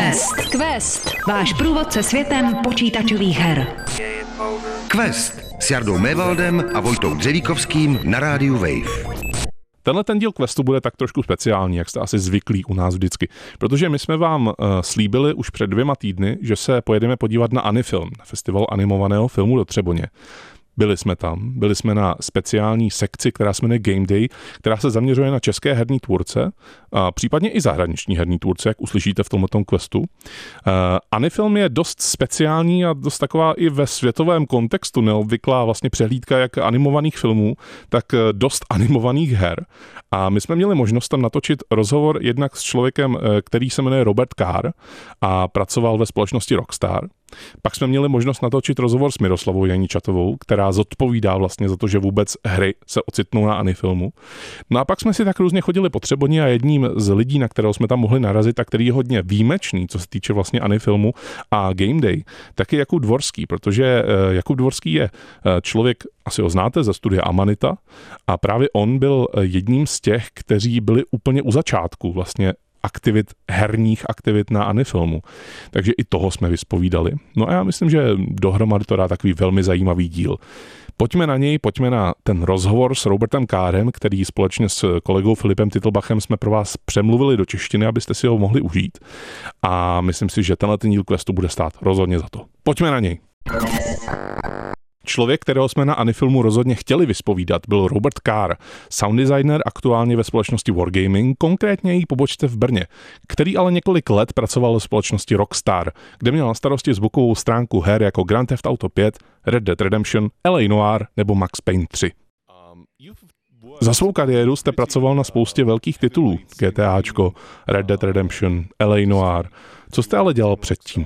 Quest. Váš průvodce světem počítačových her. Quest s Jardou Mévaldem a Vojtou Dřevíkovským na rádiu Wave. Tenhle ten díl Questu bude tak trošku speciální, jak jste asi zvyklí u nás vždycky, protože my jsme vám slíbili už před 2 týdny, že se pojedeme podívat na Anifilm, na festival animovaného filmu do Třeboně. Byli jsme tam, byli jsme na speciální sekci, která se jmenuje Game Day, která se zaměřuje na české herní tvůrce, a případně i zahraniční herní tvůrce, jak uslyšíte v tomto questu. Anifilm je dost speciální a dost taková i ve světovém kontextu neobvyklá vlastně přehlídka jak animovaných filmů, tak dost animovaných her. A my jsme měli možnost tam natočit rozhovor jednak s člověkem, který se jmenuje Robert Carr a pracoval ve společnosti Rockstar. Pak jsme měli možnost natočit rozhovor s Miroslavou Janičatovou, která zodpovídá vlastně za to, že vůbec hry se ocitnou na Anifilmu. No a pak jsme si tak různě chodili po Třeboni a jedním z lidí, na kterého jsme tam mohli narazit a který je hodně výjimečný, co se týče vlastně Anifilmu a Game Day, tak je Jakub Dvorský, protože Jakub Dvorský je člověk, asi ho znáte ze studia Amanita, a právě on byl jedním z těch, kteří byli úplně u začátku vlastně herních aktivit na Anifilmu. Takže i toho jsme vyspovídali. No a já myslím, že dohromady to dá takový velmi zajímavý díl. Pojďme na ten rozhovor s Robertem Carrem, který společně s kolegou Filipem Titlbachem jsme pro vás přemluvili do češtiny, abyste si ho mohli užít. A myslím si, že tenhle díl Questu bude stát rozhodně za to. Pojďme na něj. Člověk, kterého jsme na Anifilmu rozhodně chtěli vyspovídat, byl Robert Carr, sound designer aktuálně ve společnosti Wargaming, konkrétně její pobočce v Brně, který ale několik let pracoval ve společnosti Rockstar, kde měl na starosti zvukovou stránku her jako Grand Theft Auto 5, Red Dead Redemption, LA Noire nebo Max Payne 3. Za svou kariéru jste pracoval na spoustě velkých titulů, GTAčko, Red Dead Redemption, LA Noire. Co jste ale dělal předtím?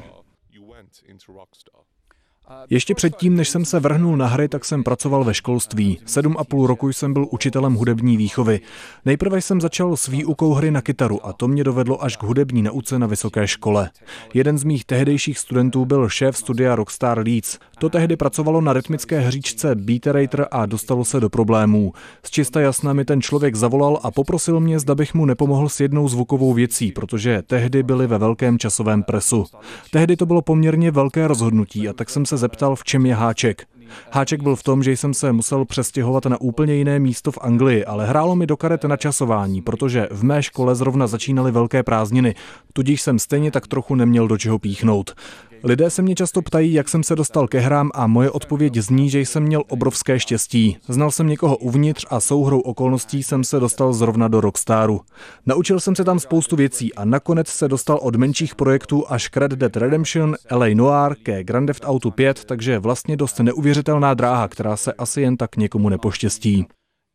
Ještě předtím, než jsem se vrhnul na hry, tak jsem pracoval ve školství. 7,5 roku jsem byl učitelem hudební výchovy. Nejprve jsem začal s výukou hry na kytaru a to mě dovedlo až k hudební nauce na vysoké škole. Jeden z mých tehdejších studentů byl šéf studia Rockstar Leeds. To tehdy pracovalo na rytmické hříčce Beaterator a dostalo se do problémů. Z čista jasna mi ten člověk zavolal a poprosil mě, zda bych mu nepomohl s jednou zvukovou věcí, protože tehdy byli ve velkém časovém presu. Tehdy to bylo poměrně velké rozhodnutí a tak jsem se zeptal, v čem je háček. Háček byl v tom, že jsem se musel přestěhovat na úplně jiné místo v Anglii, ale hrálo mi do karet načasování, protože v mé škole zrovna začínaly velké prázdniny, tudíž jsem stejně tak trochu neměl do čeho píchnout. Lidé se mě často ptají, jak jsem se dostal ke hrám a moje odpověď zní, že jsem měl obrovské štěstí. Znal jsem někoho uvnitř a souhrou okolností jsem se dostal zrovna do Rockstaru. Naučil jsem se tam spoustu věcí a nakonec se dostal od menších projektů až k Red Dead Redemption, LA Noire, ke Grand Theft Auto 5, takže vlastně dost neuvěřitelná dráha, která se asi jen tak někomu nepoštěstí.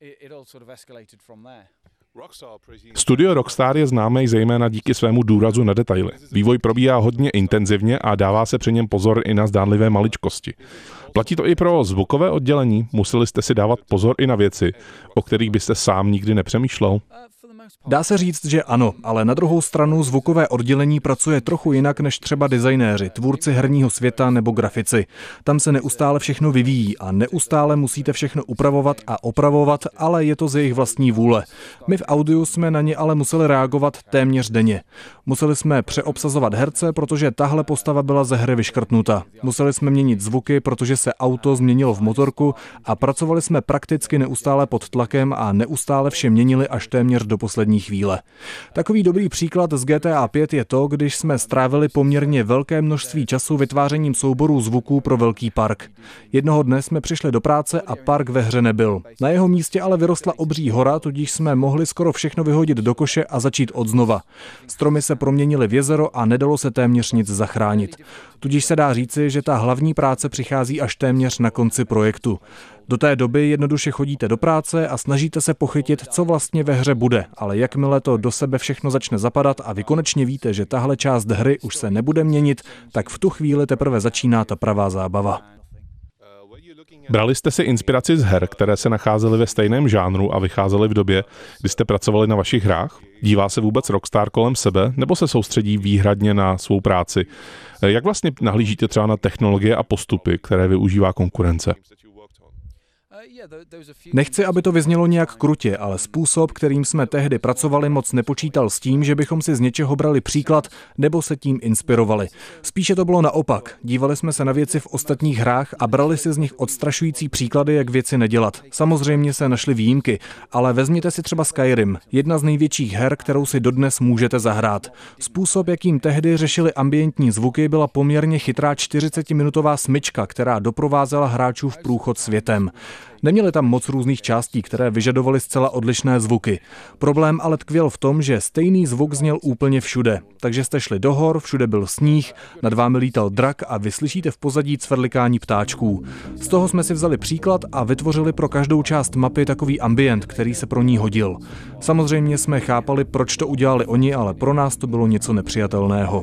Studio Rockstar je známé zejména díky svému důrazu na detaily. Vývoj probíhá hodně intenzivně a dává se při něm pozor i na zdánlivé maličkosti. Platí to i pro zvukové oddělení? Museli jste si dávat pozor i na věci, o kterých byste sám nikdy nepřemýšlel? Dá se říct, že ano, ale na druhou stranu zvukové oddělení pracuje trochu jinak než třeba designéři, tvůrci herního světa nebo grafici. Tam se neustále všechno vyvíjí a neustále musíte všechno upravovat a opravovat, ale je to z jejich vlastní vůle. My v audiu jsme na ně ale museli reagovat téměř denně. Museli jsme přeobsazovat herce, protože tahle postava byla ze hry vyškrtnuta. Museli jsme měnit zvuky, protože se auto změnilo v motorku a pracovali jsme prakticky neustále pod tlakem a neustále vše měnili až téměř do poslední chvíle. Takový dobrý příklad z GTA 5 je to, když jsme strávili poměrně velké množství času vytvářením souborů zvuků pro velký park. Jednoho dne jsme přišli do práce a park ve hře nebyl. Na jeho místě ale vyrostla obří hora, tudíž jsme mohli skoro všechno vyhodit do koše a začít odznova. Stromy se proměnily v jezero a nedalo se téměř nic zachránit. Tudíž se dá říci, že ta hlavní práce přichází až téměř na konci projektu. Do té doby jednoduše chodíte do práce a snažíte se pochytit, co vlastně ve hře bude, ale jakmile to do sebe všechno začne zapadat a vy konečně víte, že tahle část hry už se nebude měnit, tak v tu chvíli teprve začíná ta pravá zábava. Brali jste si inspiraci z her, které se nacházely ve stejném žánru a vycházely v době, kdy jste pracovali na vašich hrách? Dívá se vůbec Rockstar kolem sebe, nebo se soustředí výhradně na svou práci? Jak vlastně nahlížíte třeba na technologie a postupy, které využívá konkurence? Nechci, aby to vyznělo nějak krutě, ale způsob, kterým jsme tehdy pracovali, moc nepočítal s tím, že bychom si z něčeho brali příklad nebo se tím inspirovali. Spíše to bylo naopak. Dívali jsme se na věci v ostatních hrách a brali si z nich odstrašující příklady, jak věci nedělat. Samozřejmě se našly výjimky, ale vezměte si třeba Skyrim, jedna z největších her, kterou si dodnes můžete zahrát. Způsob, jakým tehdy řešili ambientní zvuky, byla poměrně chytrá 40-minutová smyčka, která doprovázela hráčův průchod světem. Neměli tam moc různých částí, které vyžadovaly zcela odlišné zvuky. Problém ale tkvěl v tom, že stejný zvuk zněl úplně všude. Takže jste šli do hor, všude byl sníh, nad vámi lítal drak a vy slyšíte v pozadí cvrlikání ptáčků. Z toho jsme si vzali příklad a vytvořili pro každou část mapy takový ambient, který se pro ní hodil. Samozřejmě jsme chápali, proč to udělali oni, ale pro nás to bylo něco nepřijatelného.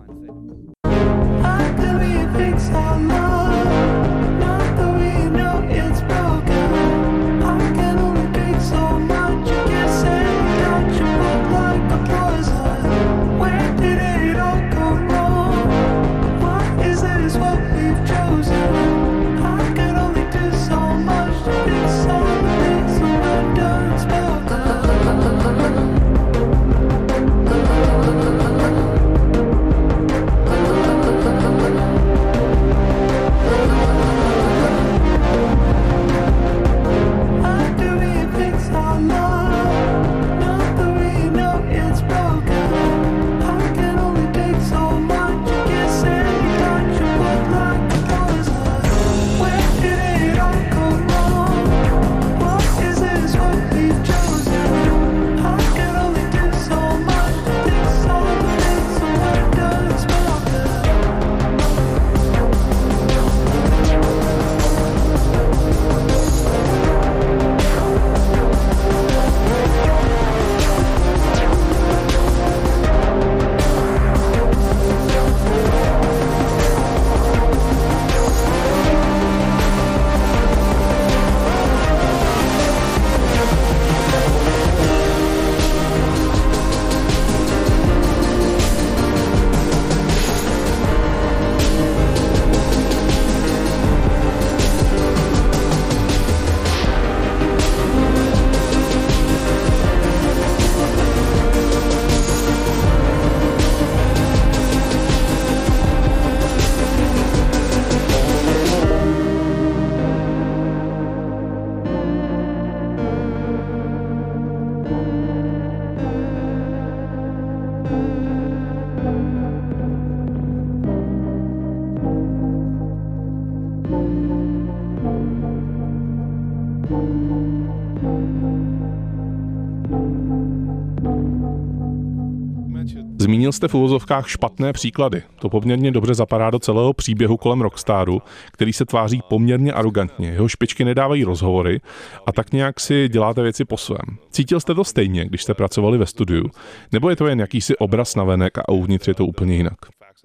Zmínil jste v uvozovkách špatné příklady. To poměrně dobře zapadá do celého příběhu kolem Rockstaru, který se tváří poměrně arrogantně. Jeho špičky nedávají rozhovory a tak nějak si děláte věci po svém. Cítil jste to stejně, když jste pracovali ve studiu? Nebo je to jen jakýsi obraz navenek a uvnitř je to úplně jinak?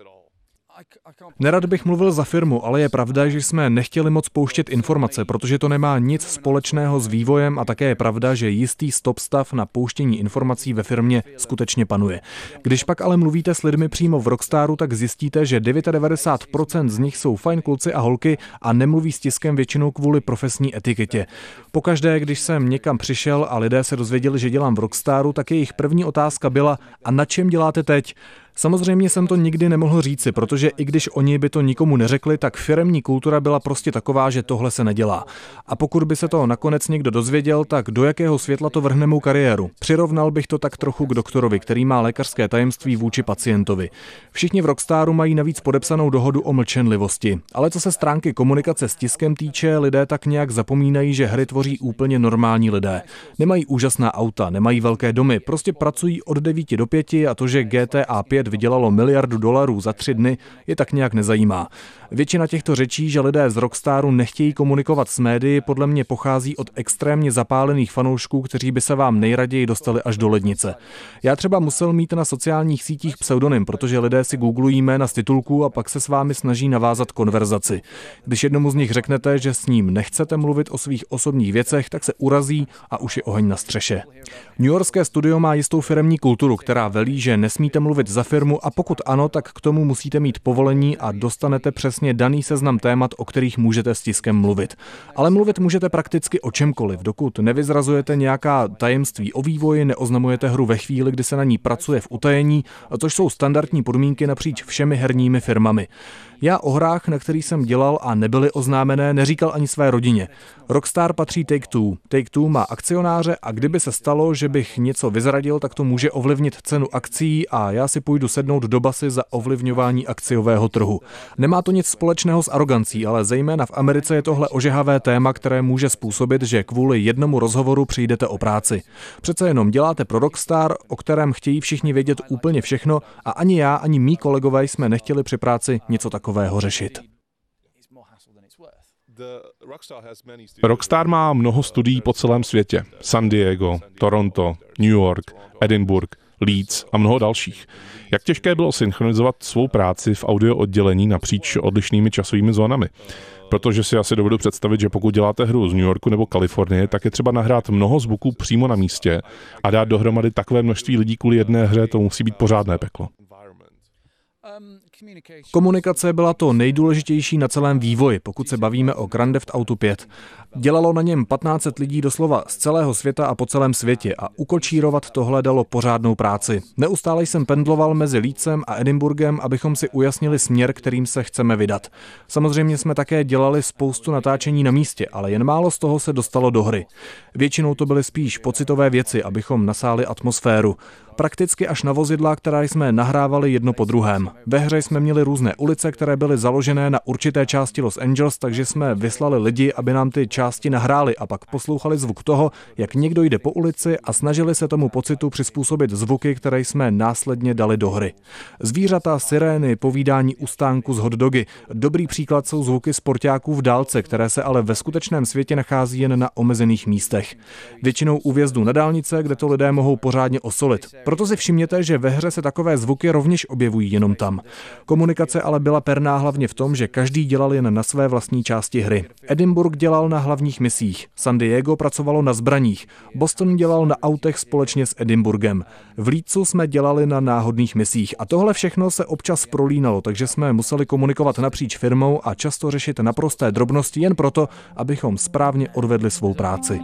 Nerad bych mluvil za firmu, ale je pravda, že jsme nechtěli moc pouštět informace, protože to nemá nic společného s vývojem a také je pravda, že jistý stop stav na pouštění informací ve firmě skutečně panuje. Když pak ale mluvíte s lidmi přímo v Rockstaru, tak zjistíte, že 99% z nich jsou fajn kluci a holky a nemluví s tiskem většinou kvůli profesní etiketě. Pokaždé, když jsem někam přišel a lidé se dozvěděli, že dělám v Rockstaru, tak jejich první otázka byla: a na čem děláte teď? Samozřejmě jsem to nikdy nemohl říci, protože i když oni by to nikomu neřekli, tak firemní kultura byla prostě taková, že tohle se nedělá. A pokud by se to nakonec někdo dozvěděl, tak do jakého světla to vrhne mou kariéru? Přirovnal bych to tak trochu k doktorovi, který má lékařské tajemství vůči pacientovi. Všichni v Rockstaru mají navíc podepsanou dohodu o mlčenlivosti. Ale co se stránky komunikace s tiskem týče, lidé tak nějak zapomínají, že hry tvoří úplně normální lidé. Nemají úžasná auta, nemají velké domy, prostě pracují od 9 do 5 a to, že GTA 5 vydělalo $1 miliard za 3 dny, je tak nějak nezajímá. Většina těchto řečí, že lidé z Rockstaru nechtějí komunikovat s médii, podle mě pochází od extrémně zapálených fanoušků, kteří by se vám nejraději dostali až do lednice. Já třeba musel mít na sociálních sítích pseudonym, protože lidé si googlují jména z titulků a pak se s vámi snaží navázat konverzaci. Když jednomu z nich řeknete, že s ním nechcete mluvit o svých osobních věcech, tak se urazí a už je oheň na střeše. Newyorské studio má jistou firemní kulturu, která velí, že nesmíte mluvit za firmu a pokud ano, tak k tomu musíte mít povolení a dostanete přesně daný seznam témat, o kterých můžete s tiskem mluvit. Ale mluvit můžete prakticky o čemkoliv, dokud nevyzrazujete nějaká tajemství o vývoji, neoznamujete hru ve chvíli, kdy se na ní pracuje v utajení, což jsou standardní podmínky napříč všemi herními firmami. Já o hrách, na kterých jsem dělal a nebyly oznámené, neříkal ani své rodině. Rockstar patří Take-Two. Take-Two má akcionáře a kdyby se stalo, že bych něco vyzradil, tak to může ovlivnit cenu akcií a já si půjdu sednout do basy za ovlivňování akciového trhu. Nemá to nic společného s arogancí, ale zejména v Americe je tohle ožehavé téma, které může způsobit, že kvůli jednomu rozhovoru přijdete o práci. Přece jenom děláte pro Rockstar, o kterém chtějí všichni vědět úplně všechno a ani já, ani mý kolegové jsme nechtěli při práci něco takového řešit. Rockstar má mnoho studií po celém světě. San Diego, Toronto, New York, Edinburgh, Leeds a mnoho dalších. Jak těžké bylo synchronizovat svou práci v audio oddělení napříč odlišnými časovými zónami? Protože si asi dovedu představit, že pokud děláte hru z New Yorku nebo Kalifornie, tak je třeba nahrát mnoho zvuků přímo na místě a dát dohromady takové množství lidí kvůli jedné hře, to musí být pořádné peklo. Komunikace byla to nejdůležitější na celém vývoji, pokud se bavíme o Grand Theft Auto 5. Dělalo na něm 1500 lidí doslova z celého světa a po celém světě a ukočírovat tohle dalo pořádnou práci. Neustále jsem pendloval mezi Leedsem a Edinburghem, abychom si ujasnili směr, kterým se chceme vydat. Samozřejmě jsme také dělali spoustu natáčení na místě, ale jen málo z toho se dostalo do hry. Většinou to byly spíš pocitové věci, abychom nasáli atmosféru. Prakticky až na vozidla, která jsme nahrávali jedno po druhém. Ve hře jsme měli různé ulice, které byly založené na určité části Los Angeles, takže jsme vyslali lidi, aby nám ty části nahráli a pak poslouchali zvuk toho, jak někdo jde po ulici a snažili se tomu pocitu přizpůsobit zvuky, které jsme následně dali do hry. Zvířata, sirény, povídání u stánku z hotdogy. Dobrý příklad jsou zvuky sportáků v dálce, které se ale ve skutečném světě nachází jen na omezených místech. Většinou u vjezdu na dálnice, kde to lidé mohou pořádně osolit. Proto si všimněte, že ve hře se takové zvuky rovněž objevují jenom tam. Komunikace ale byla perná hlavně v tom, že každý dělal jen na své vlastní části hry. Edinburgh dělal na hlavních misích, San Diego pracovalo na zbraních, Boston dělal na autech společně s Edinburghem. V Leedsu jsme dělali na náhodných misích a tohle všechno se občas prolínalo, takže jsme museli komunikovat napříč firmou a často řešit naprosté drobnosti jen proto, abychom správně odvedli svou práci.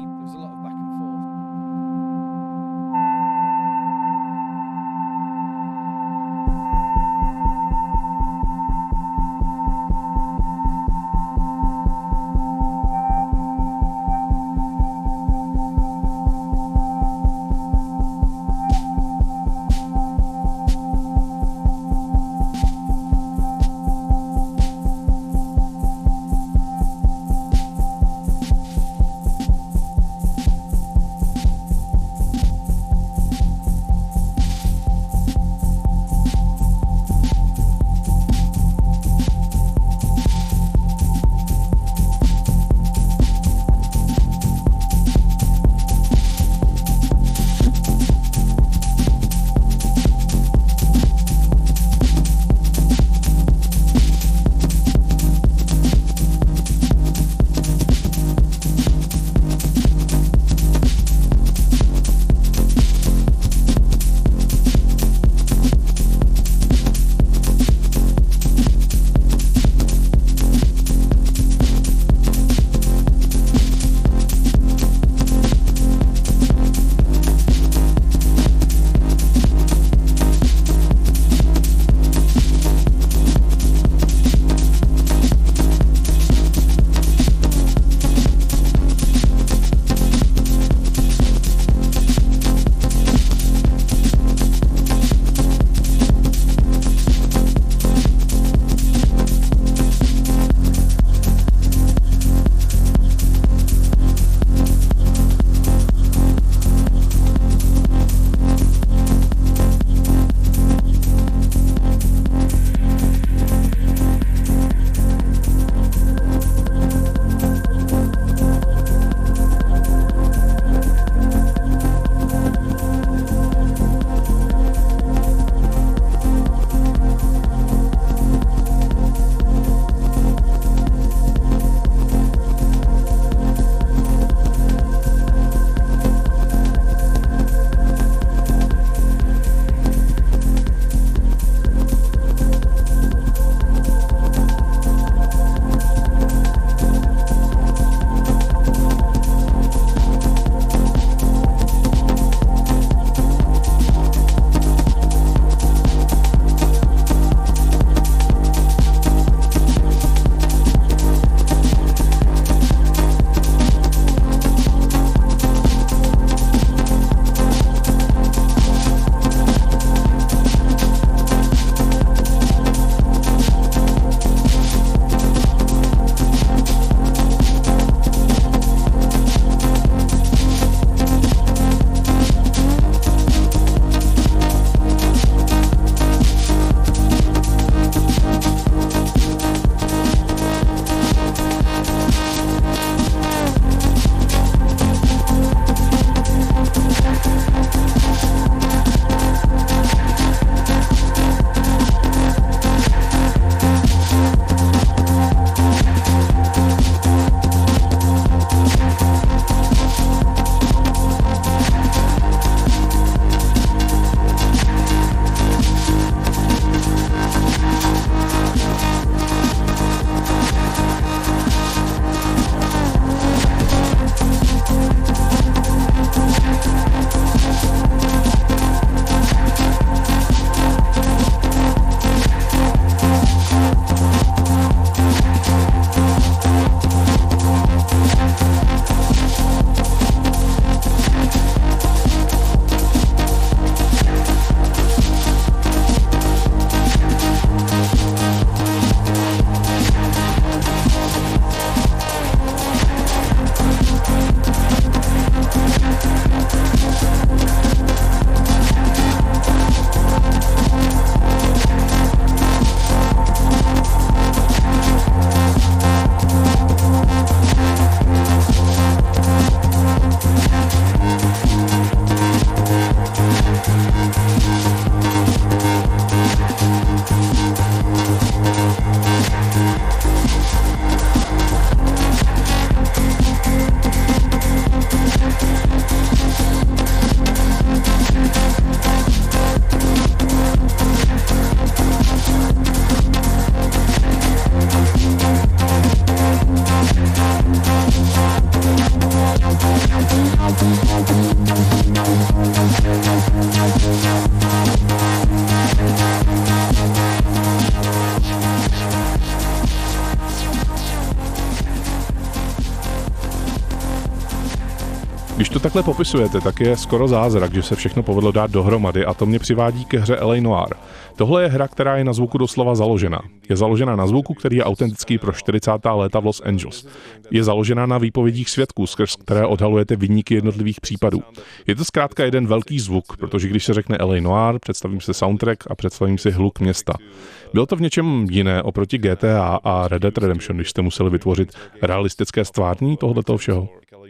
to takhle popisujete, tak je skoro zázrak, že se všechno povedlo dát dohromady a to mě přivádí ke hře L.A. Noire. Tohle je hra, která je na zvuku doslova založena. Je založena na zvuku, který je autentický pro 40. léta v Los Angeles. Je založena na výpovědích svědků, skrz které odhalujete viníky jednotlivých případů. Je to zkrátka jeden velký zvuk, protože když se řekne L.A. Noire, představím si soundtrack a představím si hluk města. Bylo to v něčem jiné oproti GTA a Red Dead Redemption, když jste museli vytvořit realistické stvárnění tohoto všeho?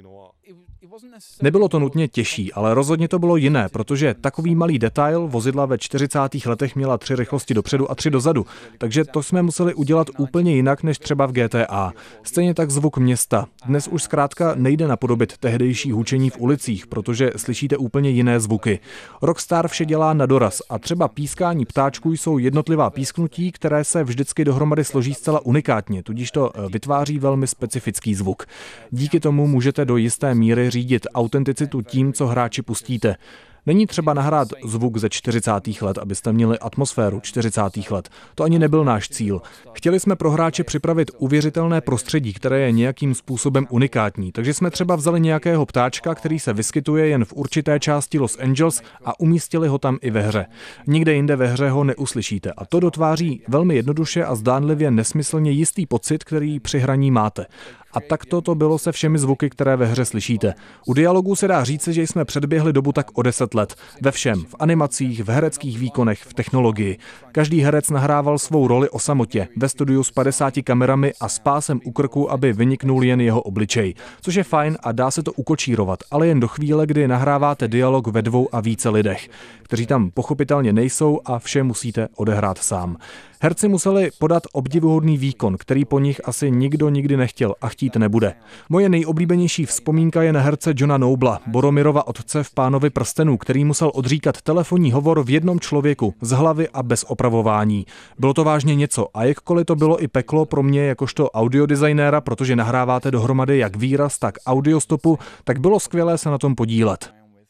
Nebylo to nutně těžší, ale rozhodně to bylo jiné, protože takový malý detail, vozidla ve 40. letech měla 3 rychlosti dopředu a 3 dozadu, takže to jsme museli udělat úplně jinak než třeba v GTA. Stejně tak zvuk města. Dnes už zkrátka nejde napodobit tehdejší hučení v ulicích, protože slyšíte úplně jiné zvuky. Rockstar vše dělá na doraz a třeba pískání ptáčků jsou jednotlivá písknutí, které se vždycky dohromady složí zcela unikátně, tudíž to vytváří velmi specifický zvuk. Díky tomu můžete do jisté míry řídit autenticitu tím, co hráči pustíte. Není třeba nahrát zvuk ze 40. let, abyste měli atmosféru 40. let. To ani nebyl náš cíl. Chtěli jsme pro hráče připravit uvěřitelné prostředí, které je nějakým způsobem unikátní. Takže jsme třeba vzali nějakého ptáčka, který se vyskytuje jen v určité části Los Angeles a umístili ho tam i ve hře. Nikde jinde ve hře ho neuslyšíte a to dotváří velmi jednoduše a zdánlivě nesmyslně jistý pocit, který při hraní máte. A takto to bylo se všemi zvuky, které ve hře slyšíte. U dialogů se dá říci, že jsme předběhli dobu tak o 10 let. Ve všem, v animacích, v hereckých výkonech, v technologii. Každý herec nahrával svou roli o samotě, ve studiu s 50 kamerami a s pásem u krku, aby vyniknul jen jeho obličej. Což je fajn a dá se to ukočírovat, ale jen do chvíle, kdy nahráváte dialog ve 2 a více lidech, kteří tam pochopitelně nejsou a vše musíte odehrát sám. Herci museli podat obdivuhodný výkon, který po nich asi nikdo nikdy nechtěl a chtít nebude. Moje nejoblíbenější vzpomínka je na herce Johna Nobla, Boromirova otce v Pánovi prstenů, který musel odříkat telefonní hovor v jednom člověku, z hlavy a bez opravování. Bylo to vážně něco a jakkoliv to bylo i peklo pro mě jakožto audiodesignéra, protože nahráváte dohromady jak výraz, tak audiostopu, tak bylo skvělé se na tom podílet.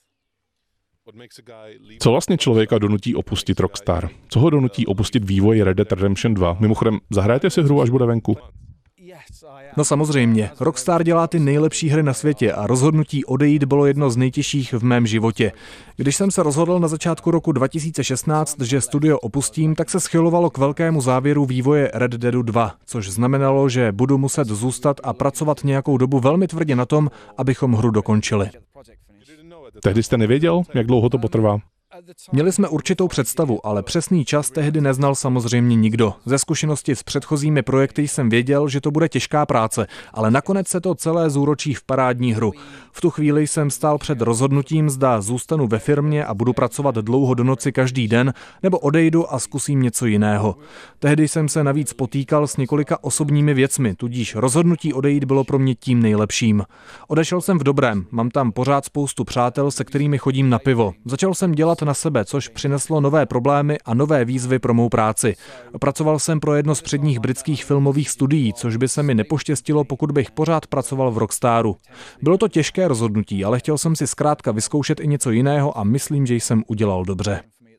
Co vlastně člověka donutí opustit Rockstar? Co ho donutí opustit vývoj Red Dead Redemption 2? Mimochodem, zahrajete si hru, až bude venku? No samozřejmě, Rockstar dělá ty nejlepší hry na světě a rozhodnutí odejít bylo jedno z nejtěžších v mém životě. Když jsem se rozhodl na začátku roku 2016, že studio opustím, tak se schylovalo k velkému závěru vývoje Red Deadu 2, což znamenalo, že budu muset zůstat a pracovat nějakou dobu velmi tvrdě na tom, abychom hru dokončili. Tehdy jste nevěděl, jak dlouho to potrvá? Měli jsme určitou představu, ale přesný čas tehdy neznal samozřejmě nikdo. Ze zkušenosti s předchozími projekty jsem věděl, že to bude těžká práce, ale nakonec se to celé zúročí v parádní hru. V tu chvíli jsem stál před rozhodnutím, zda zůstanu ve firmě a budu pracovat dlouho do noci každý den, nebo odejdu a zkusím něco jiného. Tehdy jsem se navíc potýkal s několika osobními věcmi, tudíž rozhodnutí odejít bylo pro mě tím nejlepším. Odešel jsem v dobrém, mám tam pořád spoustu přátel, se kterými chodím na pivo. Začal jsem dělat na sebe, což přineslo nové problémy a nové výzvy pro mou práci. Pracoval jsem pro jedno z předních britských filmových studií, což by se mi nepoštěstilo, pokud bych pořád pracoval v Rockstaru. Bylo to těžké rozhodnutí, ale chtěl jsem si zkrátka vyzkoušet i něco jiného a myslím, že jsem udělal dobře.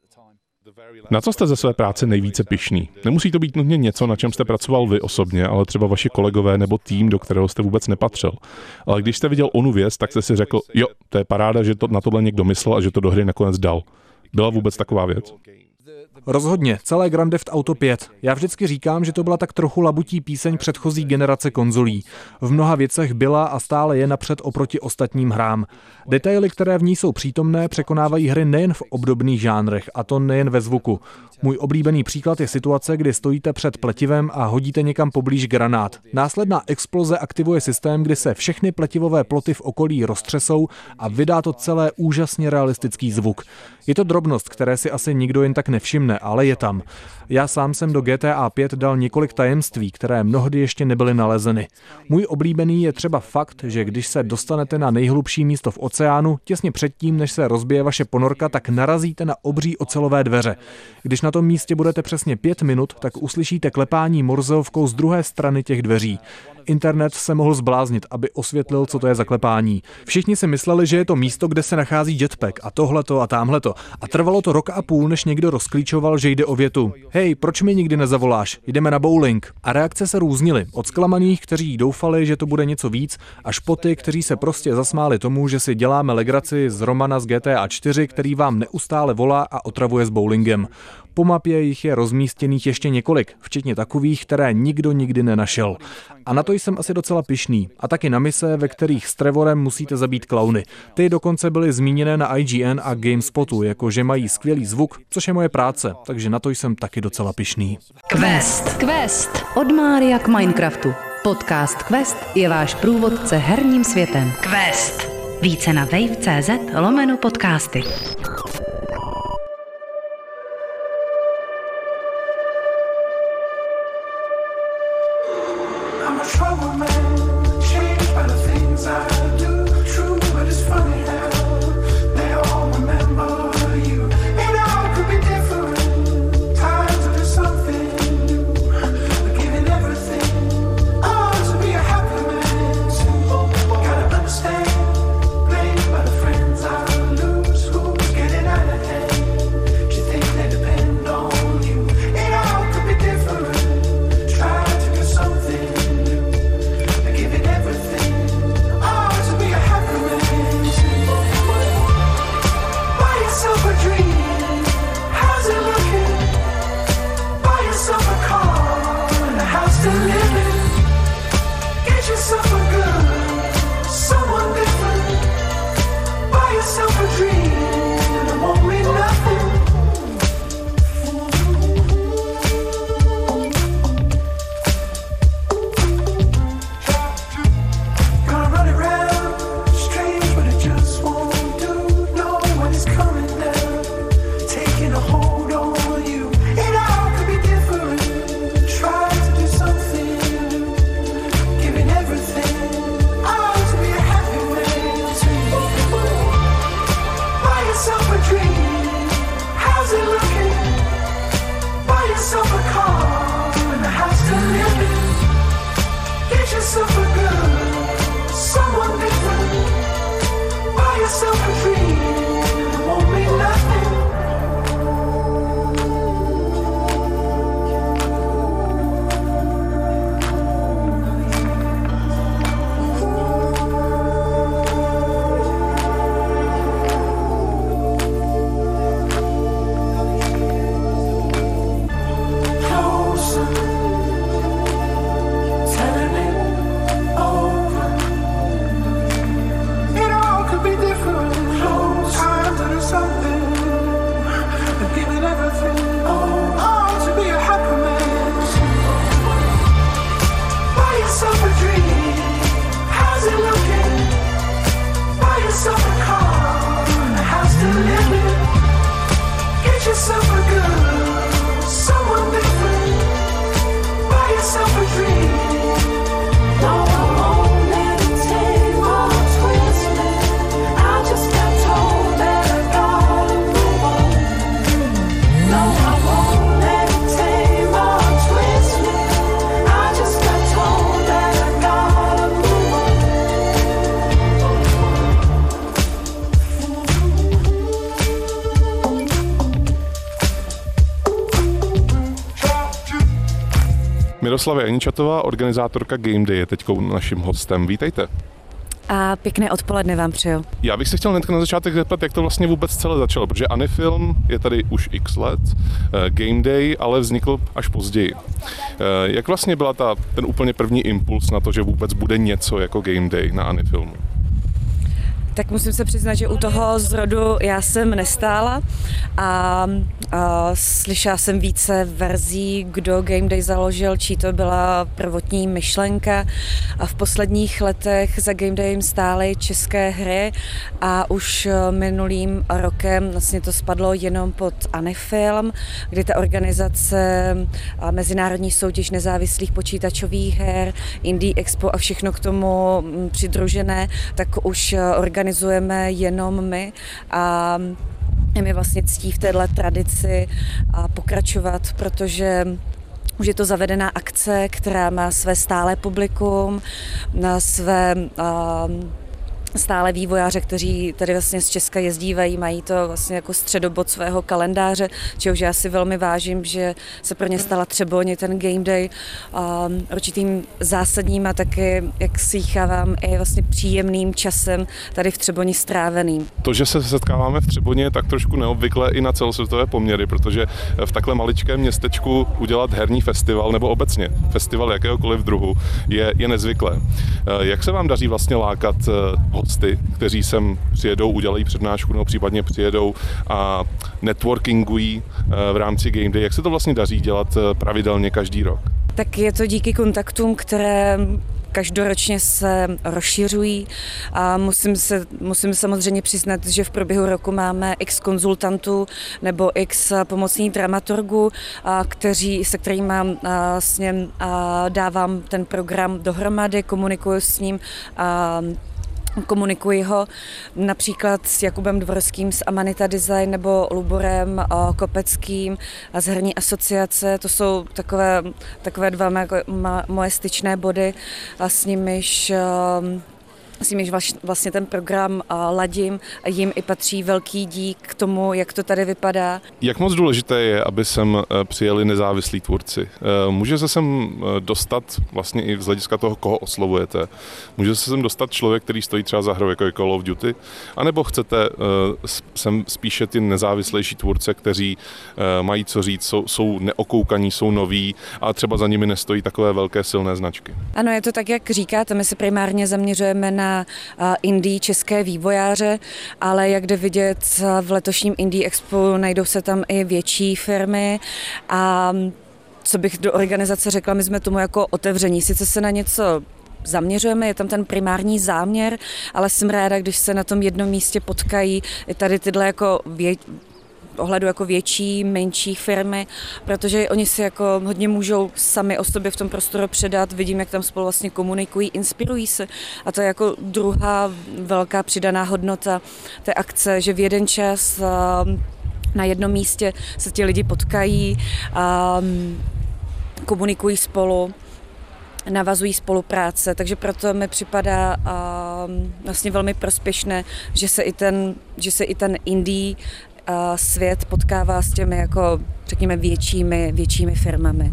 Na co jste ze své práce nejvíce pyšný? Nemusí to být nutně něco, na čem jste pracoval vy osobně, ale třeba vaši kolegové nebo tým, do kterého jste vůbec nepatřil. Ale když jste viděl onu věc, tak jste si řekl, jo, to je paráda, že to na tohle někdo myslel a že to do hry nakonec dal. Byla vůbec taková věc? Rozhodně, celé Grand Theft Auto 5. Já vždycky říkám, že to byla tak trochu labutí píseň předchozí generace konzolí. V mnoha věcech byla a stále je napřed oproti ostatním hrám. Detaily, které v ní jsou přítomné, překonávají hry nejen v obdobných žánrech, a to nejen ve zvuku. Můj oblíbený příklad je situace, kdy stojíte před pletivem a hodíte někam poblíž granát. Následná exploze aktivuje systém, kdy se všechny pletivové ploty v okolí roztřesou a vydá to celé úžasně realistický zvuk. Je to drobnost, které si asi nikdo jen tak nevšimne, ale je tam. Já sám jsem do GTA 5 dal několik tajemství, které mnohdy ještě nebyly nalezeny. Můj oblíbený je třeba fakt, že když se dostanete na nejhlubší místo v oceánu, těsně předtím, než se rozbije vaše ponorka, tak narazíte na obří ocelové dveře. Když na tom místě budete přesně 5 minut, tak uslyšíte klepání morzeovkou z druhé strany těch dveří. Internet se mohl zbláznit, aby osvětlil, co to je za klepání. Všichni si mysleli, že je to místo, kde se nachází jetpack a tohleto a támhleto. A trvalo to 1,5 roku, než někdo sklíčoval, že jde o větu: hej, proč mi nikdy nezavoláš, jdeme na bowling. A reakce se různily, od zklamaných, kteří doufali, že to bude něco víc, až po ty, kteří se prostě zasmáli tomu, že si děláme legraci z Romana z GTA 4, který vám neustále volá a otravuje s bowlingem. Po mapě jich je rozmístěných ještě několik, včetně takových, které nikdo nikdy nenašel. A na to jsem asi docela pyšný. A taky na mise, ve kterých s Trevorem musíte zabít klauny. Ty dokonce byly zmíněné na IGN a GameSpotu, jako že mají skvělý zvuk, což je moje práce, takže na to jsem taky docela pyšný. Quest. Od Mária k Minecraftu. Podcast Quest je váš průvodce herním světem. Quest. Více na wave.cz/podcasty. Miroslava Janičatová, organizátorka Game Day, je teď naším hostem. Vítejte. A pěkné odpoledne vám přeju. Já bych se chtěl hned na začátek zeptat, jak to vlastně vůbec celé začalo, protože Anifilm je tady už x let, Game Day ale vznikl až později. Jak vlastně byla ten úplně první impuls na to, že vůbec bude něco jako Game Day na Anifilmu? Tak musím se přiznat, že u toho zrodu já jsem nestála a slyšela jsem více verzí, kdo Game Day založil, čí to byla prvotní myšlenka a v posledních letech za Game Dayem stály české hry a už minulým rokem vlastně to spadlo jenom pod Anifilm, kdy ta organizace Mezinárodní soutěž nezávislých počítačových her, Indie Expo a všechno k tomu přidružené, tak už organizujeme jenom my a mi vlastně ctí v téhle tradici a pokračovat, protože už je to zavedená akce, která má své stálé publikum, na své stále vývojáře, kteří tady vlastně z Česka jezdívají, mají to vlastně jako středobod svého kalendáře, čehož já si velmi vážím, že se pro ně stala Třeboň, ten Game Day určitým zásadním a taky, jak slýchávám, i vlastně příjemným časem tady v Třeboni stráveným. To, že se setkáváme v Třeboně, je tak trošku neobvyklé i na celosvětové poměry, protože v takhle maličkém městečku udělat herní festival nebo obecně festival jakéhokoliv druhu je nezvyklé. Jak se vám daří vlastně lákat hosty, kteří sem přijedou, udělají přednášku nebo případně přijedou a networkingují v rámci Game Day? Jak se to vlastně daří dělat pravidelně každý rok? Tak je to díky kontaktům, které každoročně se rozšiřují a musím samozřejmě přiznat, že v průběhu roku máme x konzultantů nebo x pomocných dramaturgů, se kterými vlastně dávám ten program dohromady, komunikuju s ním. Komunikuji ho například s Jakubem Dvorským z Amanita Design nebo Luborem Kopeckým z Herní asociace. To jsou takové dva moje styčné body, a s nimiž vlastně ten program ladím a jim i patří velký dík k tomu, jak to tady vypadá. Jak moc důležité je, aby sem přijeli nezávislí tvůrci? Může se sem dostat vlastně i z hlediska toho, koho oslovujete? Může se sem dostat člověk, který stojí třeba za hrou jako Call of Duty? A nebo chcete sem spíše ty nezávislejší tvůrce, kteří mají co říct, jsou neokoukaní, jsou noví a třeba za nimi nestojí takové velké silné značky? Ano, je to tak, jak říkáte, my se primárně zaměřujeme na indie české vývojáře, ale jak jde vidět v letošním Indie Expo, najdou se tam i větší firmy a co bych do organizace řekla, my jsme tomu jako otevření. Sice se na něco zaměřujeme, je tam ten primární záměr, ale jsem ráda, když se na tom jednom místě potkají i tady tyhle jako ohledu jako větší, menší firmy, protože oni si jako hodně můžou sami o sobě v tom prostoru předat, vidím, jak tam spolu vlastně komunikují, inspirují se a to je jako druhá velká přidaná hodnota té akce, že v jeden čas na jednom místě se ti lidi potkají, komunikují spolu, navazují spolupráce, takže proto mi připadá vlastně velmi prospěšné, že se i ten indie svět potkává s těmi jako, řekněme, většími firmami.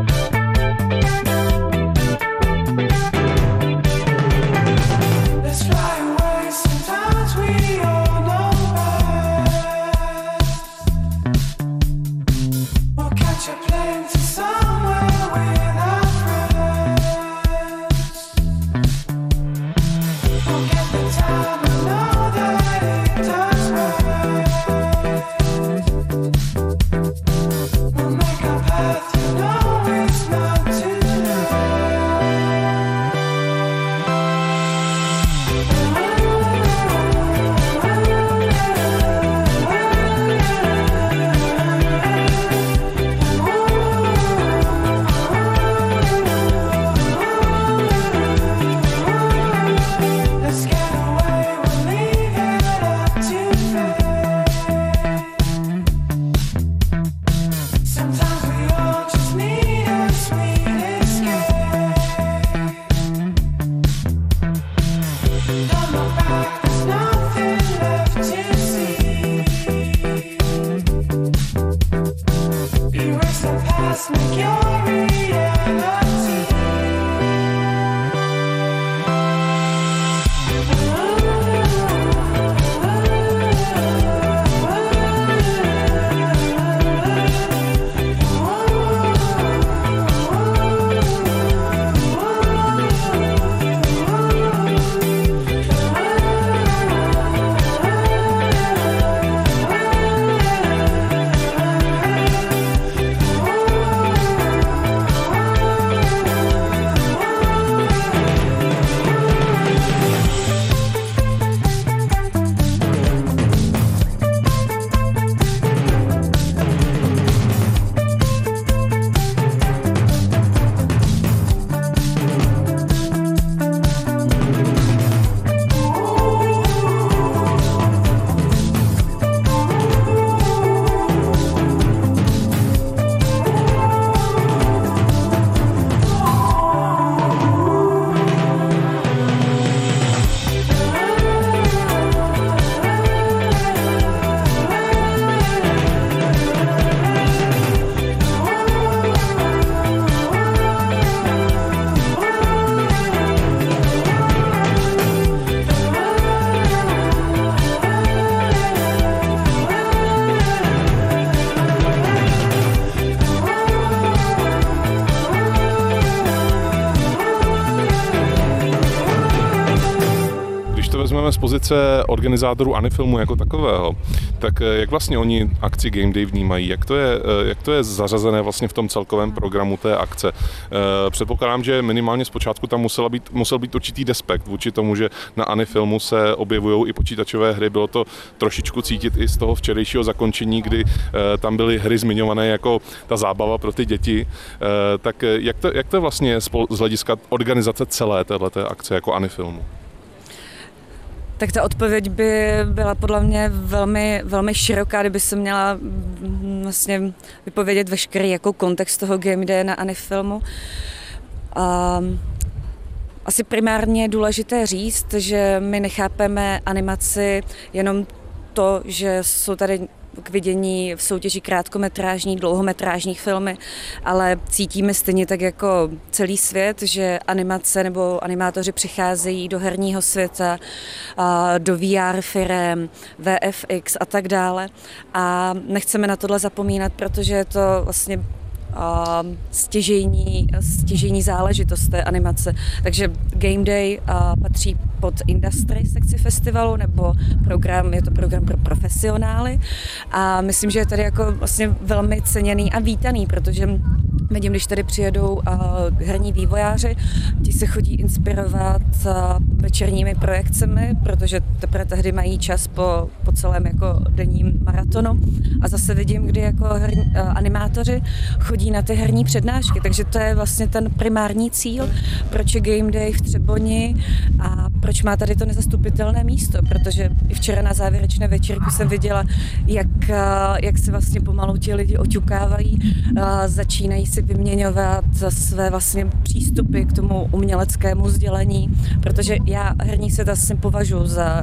Let's fly. vezmeme z pozice organizátorů Anifilmu jako takového, tak jak vlastně oni akci Game Day vnímají? Jak to je zařazené vlastně v tom celkovém programu té akce? Předpokládám, že minimálně zpočátku tam musel být určitý despekt vůči tomu, že na Anifilmu se objevují i počítačové hry. Bylo to trošičku cítit i z toho včerejšího zakončení, kdy tam byly hry zmiňované jako ta zábava pro ty děti. Tak jak to vlastně z hlediska organizace celé téhleté akce jako Anifilmu? Tak ta odpověď by byla podle mě velmi, velmi široká, kdyby se měla vlastně vypovědět veškerý jako kontext toho Game Day na Anifilmu. Asi primárně je důležité říct, že my nechápeme animaci jenom to, že jsou tady k vidění v soutěži krátkometrážní, dlouhometrážních filmy, ale cítíme stejně tak jako celý svět, že animace nebo animátoři přicházejí do herního světa, do VR firem, VFX a tak dále. A nechceme na tohle zapomínat, protože je to vlastně stěžejní záležitost té animace. Takže Game Day patří pod industry sekci festivalu, nebo je to program pro profesionály. A myslím, že je tady jako vlastně velmi ceněný a vítaný, protože vidím, když tady přijedou herní vývojáři, ti se chodí inspirovat večerními projekcemi, protože teprve tehdy mají čas po celém jako denním maratonu. A zase vidím, kdy jako animátoři chodí na ty herní přednášky, takže to je vlastně ten primární cíl, proč je Game Day v Třeboni a proč má tady to nezastupitelné místo, protože i včera na závěrečné večírku jsem viděla, jak se vlastně pomalu ti lidi oťukávají, začínají si vyměňovat své vlastně přístupy k tomu uměleckému sdělení, protože já herní svět asi považuji za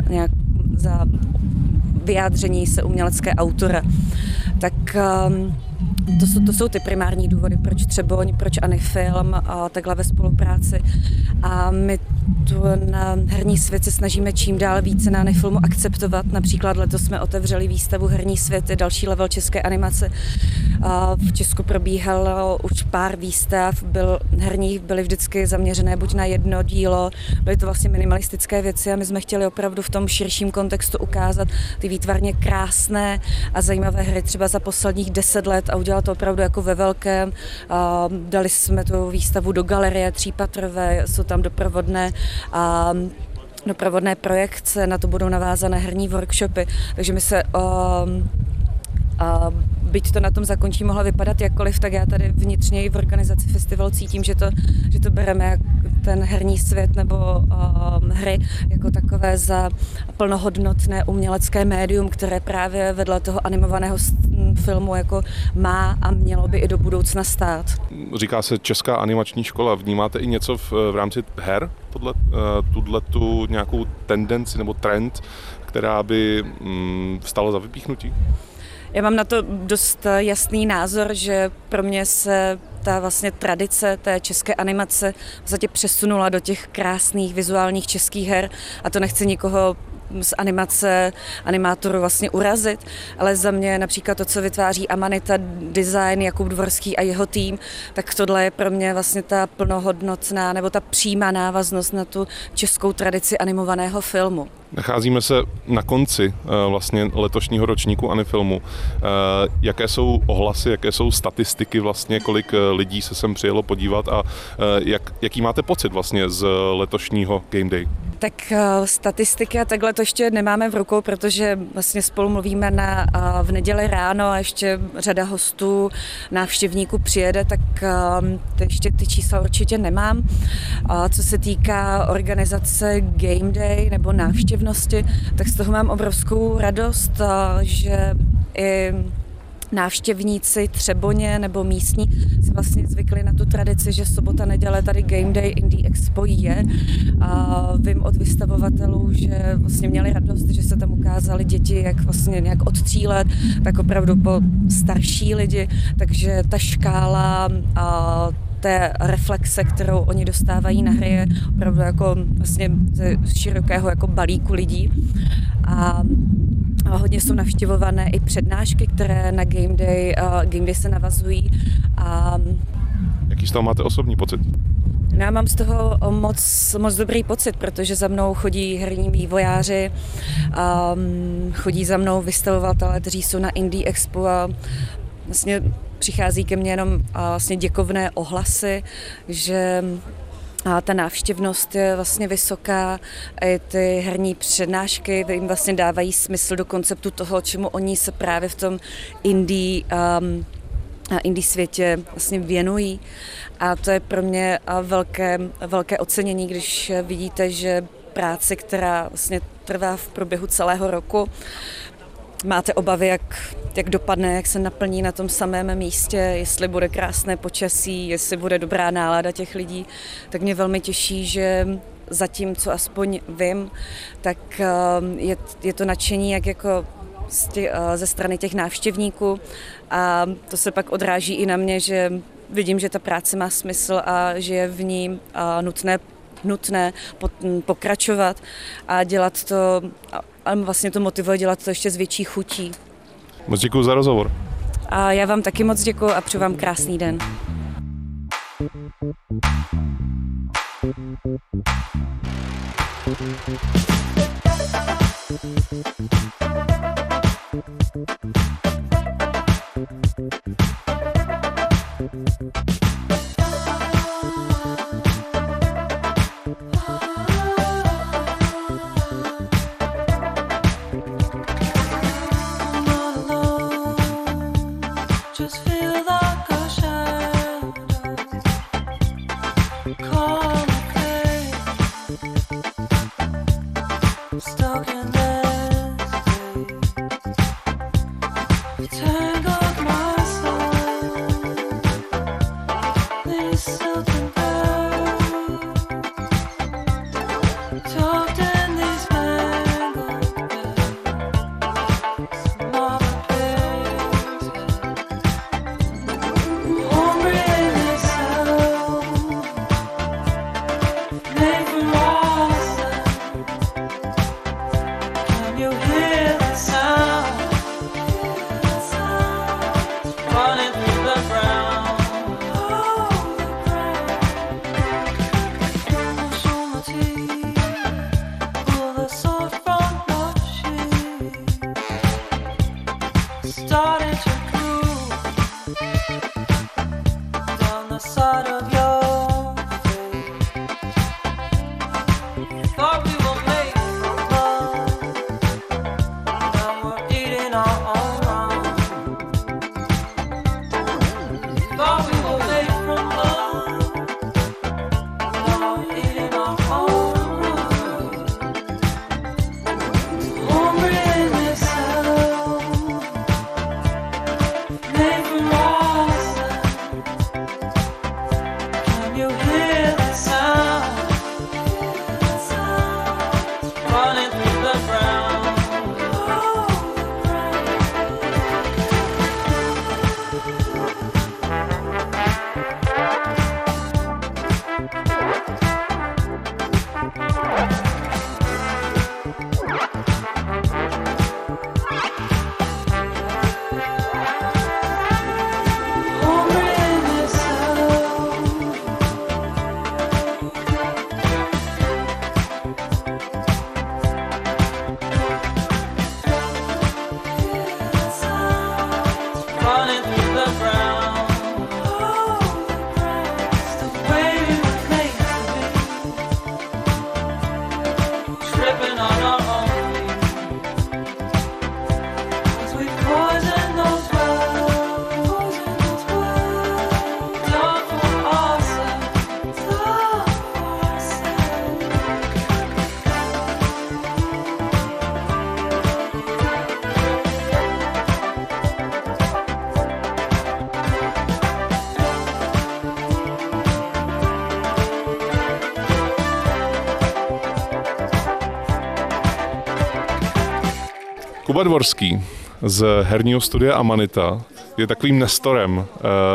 vyjádření se umělecké autora. Tak to jsou ty primární důvody, proč Třeboň, proč Anifilm a takhle ve spolupráci. A my tu na herní svět se snažíme čím dál více na Anifilmu akceptovat. Například letos jsme otevřeli výstavu Herní světy, další level české animace. V Česku probíhalo už pár výstav, byly vždycky zaměřené buď na jedno dílo, byly to vlastně minimalistické věci a my jsme chtěli opravdu v tom širším kontextu ukázat ty výtvarně krásné a zajímavé hry třeba za posledních 10 let a udělat to opravdu jako ve velkém. Dali jsme tu výstavu do galerie třípatrové, jsou tam doprovodné projekce, na to budou navázané herní workshopy, takže my se byť to na tom zakončí mohlo vypadat jakkoliv, tak já tady vnitřně v organizaci festivalu cítím, že to bereme jak ten herní svět nebo hry jako takové za plnohodnotné umělecké médium, které právě vedle toho animovaného filmu jako má a mělo by i do budoucna stát. Říká se Česká animační škola. Vnímáte i něco v rámci her? Tuto nějakou tendenci nebo trend, která by stála za vypíchnutí? Já mám na to dost jasný názor, že pro mě se ta vlastně tradice té české animace v podstatě přesunula do těch krásných vizuálních českých her a to nechci nikoho z animátorů vlastně urazit, ale za mě například to, co vytváří Amanita Design, Jakub Dvorský a jeho tým, tak tohle je pro mě vlastně ta plnohodnotná nebo ta přímá návaznost na tu českou tradici animovaného filmu. Nacházíme se na konci vlastně letošního ročníku Anifilmu. Jaké jsou ohlasy, jaké jsou statistiky vlastně, kolik lidí se sem přijelo podívat a jaký máte pocit vlastně z letošního Game Day? Tak statistiky a takhle to ještě nemáme v rukou, protože vlastně spolu mluvíme v neděli ráno a ještě řada hostů, návštěvníků přijede, tak ještě ty čísla určitě nemám. Co se týká organizace Game Day nebo návštěvnosti, tak z toho mám obrovskou radost, že i návštěvníci Třeboně nebo místní si vlastně zvykli na tu tradici, že sobota, neděle tady Game Day Indie Expo je. A vím od vystavovatelů, že vlastně měli radost, že se tam ukázali děti jak vlastně nějak od 3 let, tak opravdu po starší lidi, takže ta škála té reflexe, kterou oni dostávají na hry, je opravdu jako vlastně ze širokého jako balíku lidí. A hodně jsou navštěvované i přednášky, které na Game Day se navazují. Jaký z toho máte osobní pocit? Já mám z toho moc dobrý pocit, protože za mnou chodí herní vývojáři, chodí za mnou vystavovatelé, kteří jsou na Indie Expo a vlastně přichází ke mně jenom vlastně děkovné ohlasy, že ta návštěvnost je vlastně vysoká a ty herní přednášky jim vlastně dávají smysl do konceptu toho, čemu oni se právě v tom indie světě vlastně věnují. A to je pro mě velké ocenění, když vidíte, že práce, která vlastně trvá v průběhu celého roku, máte obavy, jak dopadne, jak se naplní na tom samém místě, jestli bude krásné počasí, jestli bude dobrá nálada těch lidí, tak mě velmi těší, že zatím, co aspoň vím, tak je to nadšení jak jako ze strany těch návštěvníků a to se pak odráží i na mě, že vidím, že ta práce má smysl a že je v ní nutné pokračovat a dělat to, a vlastně to motivuje dělat to ještě s větší chutí. Moc děkuji za rozhovor. A já vám taky moc děkuji a přeju vám krásný den. Kuba Dvorský z herního studia Amanita je takovým nestorem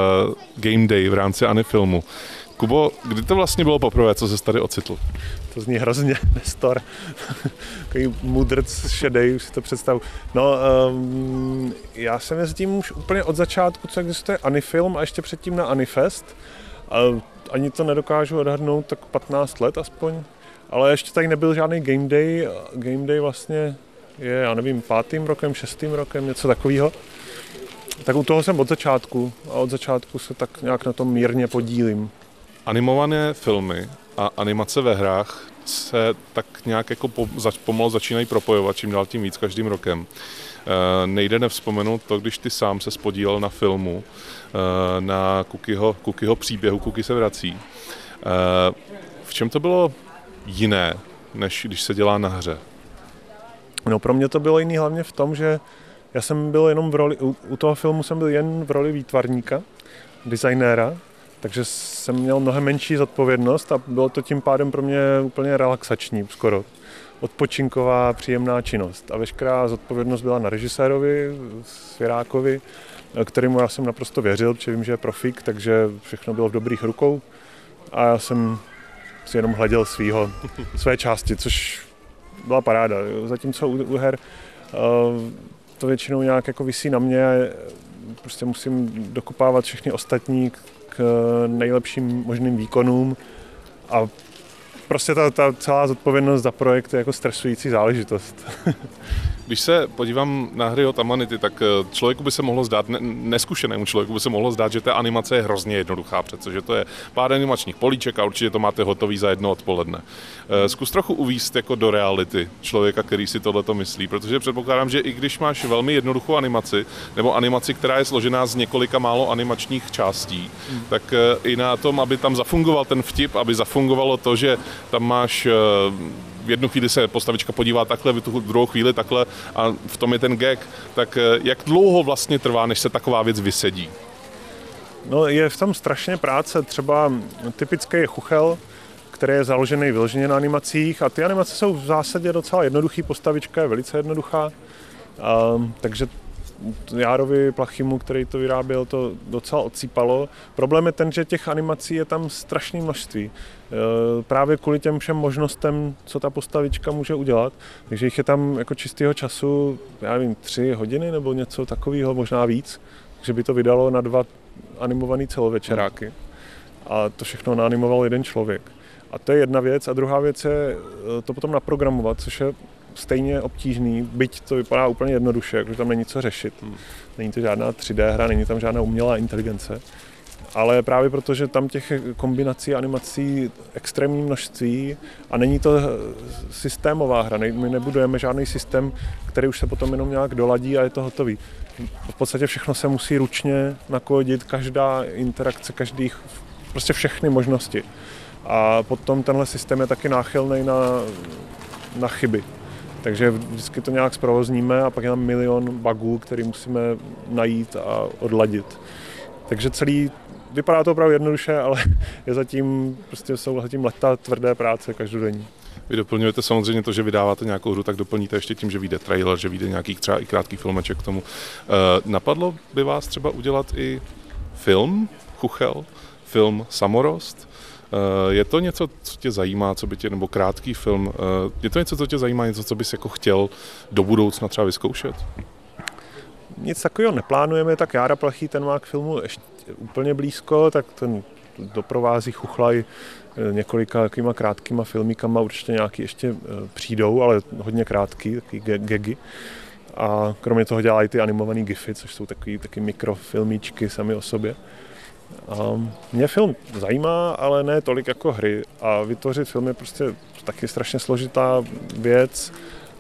Game Day v rámci Anifilmu. Kubo, kdy to vlastně bylo poprvé, co ses tady ocitl? To zní hrozně nestor. Takový mudrc šedej, už si to představu. No, já jsem jezdím už úplně od začátku, co existuje Anifilm a ještě předtím na Anifest. ani to nedokážu odhadnout, tak 15 let aspoň. Ale ještě tady nebyl žádný game day. Game day vlastně je, já nevím, 5. rokem, 6. rokem, něco takového. Tak u toho jsem od začátku a od začátku se tak nějak na tom mírně podílím. Animované filmy a animace ve hrách se tak nějak jako pomalu začínají propojovat čím dál tím víc každým rokem. Nejde nevzpomenout to, když ty sám se podílel na filmu, na Cookieho příběhu, Cookie se vrací. V čem to bylo jiné, než když se dělá na hře? No pro mě to bylo jiný hlavně v tom, že já jsem byl jenom v roli, u toho filmu jsem byl jen v roli výtvarníka, designéra, takže jsem měl mnohem menší zodpovědnost a bylo to tím pádem pro mě úplně relaxační skoro. Odpočinková, příjemná činnost. A veškerá zodpovědnost byla na režisérovi, Svěrákovi, kterému já jsem naprosto věřil, protože vím, že je profík, takže všechno bylo v dobrých rukou. A já jsem si jenom hleděl své části, což byla paráda. Zatímco u her to většinou nějak jako visí na mě, prostě musím dokopávat všechny ostatní k nejlepším možným výkonům a prostě ta celá zodpovědnost za projekt je jako stresující záležitost. Když se podívám na hry od Amanity, tak člověku by se mohlo zdát, neskušenému člověku by se mohlo zdát, že ta animace je hrozně jednoduchá přece, že to je pár animačních políček a určitě to máte hotový za jedno odpoledne. Zkus trochu uvést jako do reality člověka, který si tohleto myslí, protože předpokládám, že i když máš velmi jednoduchou animaci, nebo animaci, která je složená z několika málo animačních částí, tak i na tom, aby tam zafungoval ten vtip, aby zafungovalo to, že tam máš v jednu chvíli se postavička podívá takhle, v tu druhou chvíli takhle a v tom je ten gag. Tak jak dlouho vlastně trvá, než se taková věc vysedí? No je v tom strašně práce, třeba typický je Chuchel, který je založený vyloženě na animacích a ty animace jsou v zásadě docela jednoduchý, postavička je velice jednoduchá, takže Járovi Plachimu, který to vyráběl, to docela odsýpalo. Problém je ten, že těch animací je tam strašné množství. Právě kvůli těm všem možnostem, co ta postavička může udělat. Takže jich je tam jako čistého času, já nevím, 3 hodiny nebo něco takového, možná víc. Takže by to vydalo na 2 animovaný celovečeráky. A to všechno naanimoval jeden člověk. A to je jedna věc. A druhá věc je to potom naprogramovat, což je stejně obtížný, byť to vypadá úplně jednoduše, jakože tam není co řešit. Není to žádná 3D hra, není tam žádná umělá inteligence. Ale právě protože tam těch kombinací animací extrémní množství a není to systémová hra. My nebudujeme žádný systém, který už se potom jenom nějak doladí a je to hotový. V podstatě všechno se musí ručně nakodit, každá interakce, prostě všechny možnosti. A potom tenhle systém je taky náchylný na chyby. Takže vždycky to nějak zprovozníme a pak je tam milion bugů, který musíme najít a odladit. Takže vypadá to opravdu jednoduše, ale jsou zatím leta tvrdé práce každodenní. Vy doplňujete samozřejmě to, že vydáváte nějakou hru, tak doplníte ještě tím, že vyjde trailer, že vyjde nějaký třeba i krátký filmeček k tomu. Napadlo by vás třeba udělat i film Chuchel, film Samorost? Je to něco, co tě zajímá, nebo krátký film, je to něco, co tě zajímá, něco, co bys jako chtěl do budoucna třeba vyzkoušet? Nic takového neplánujeme, tak Jára Plachý, ten má k filmu ještě úplně blízko, tak ten doprovází Chuchlaj několika takovýma krátkýma filmíkama, určitě nějaký ještě přijdou, ale hodně krátký, takový gagy. A kromě toho dělají ty animovaný gify, což jsou taky mikrofilmíčky sami o sobě. Mě film zajímá, ale ne tolik jako hry a vytvořit film je prostě taky strašně složitá věc.